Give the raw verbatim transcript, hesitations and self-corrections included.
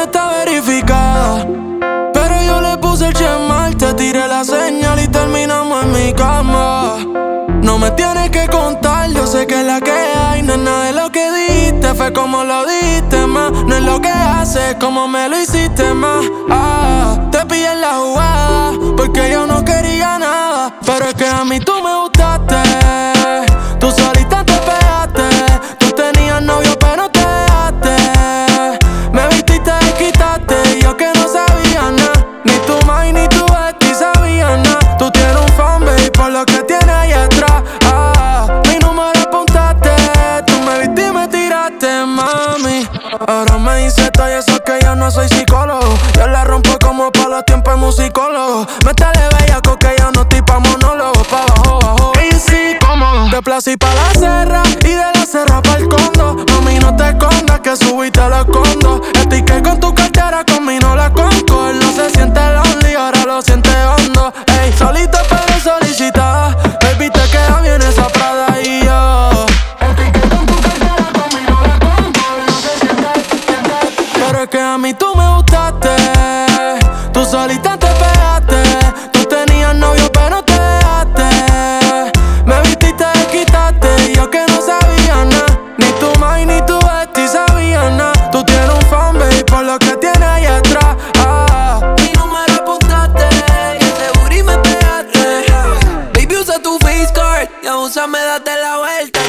está verificada, pero yo le puse el chemal, te tiré la señal y terminamos en mi cama. No me tienes que contar, yo sé que es la que hay. No es nada de lo que diste, fue como lo diste más. No es lo que haces, como me lo hiciste más. Ah, te pillé en la jugada, porque yo no quería nada. Pero es que a mí tú me gustaste, tú solita te pegaste. Tú tenías novio pero te dejaste. Me vististe y quitaste, y yo que no sabía nada. Ni tu mai ni tu bestie sabían nada. Tú tienes un fan, baby, por lo que tienes ahí atrás. Ah, mi número apuntaste, tú me viste y me tiraste, mami. Ahora me dice todo eso que yo no soy psicólogo. Yo la rompo como para los tiempos musicólogos. Métale bellaco que yo no estoy pa' monólogo. Pa' abajo, abajo, easy, cómodo. De plaza y pa' la serra, y de la serra pa' el condo. Mami, no te escondas que subí te lo escondo. Estoy que con tu cartera, conmigo no la conco. Él no se siente lonely, ahora lo siente hondo. Ey, solito pero solicitada. Baby, te queda bien esa Prada y yo. Estoy que con tu cartera, conmigo la conco. Él no se siente, siente. Pero es que a mí tú me gustaste, tú solita te pegaste. Tú tenías novio pero te dejaste. Me vististe y quitaste, y yo que no sabía nada. Ni tu mai ni tu bestie sabían nada. Tú tienes un fan, baby, por lo que tienes ahí atrás. Ah, mi número apuntaste, y seguro y me pegaste. Baby, usa tu face card, y abúsame, date la vuelta.